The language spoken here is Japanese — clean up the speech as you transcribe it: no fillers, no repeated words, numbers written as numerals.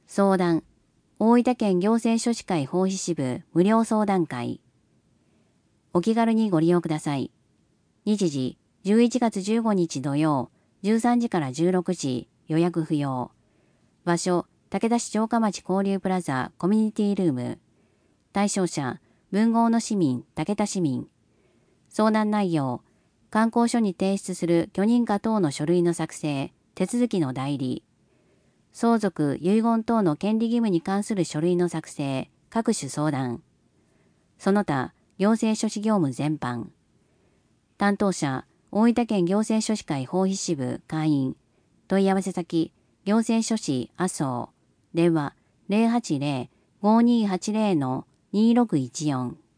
相談、大分県行政書士会法費支部無料相談会。お気軽にご利用ください。日時、11月15日土曜、13時から16時、予約不要。場所、武田市城下町交流プラザコミュニティルーム。対象者、文豪の市民、武田市民。相談内容、観光所に提出する許認可等の書類の作成、手続きの代理。相続・遺言等の権利義務に関する書類の作成、各種相談。その他、行政書士業務全般。担当者、大分県行政書士会法費支部会員。問い合わせ先、行政書士麻生。電話、080-5280-2614。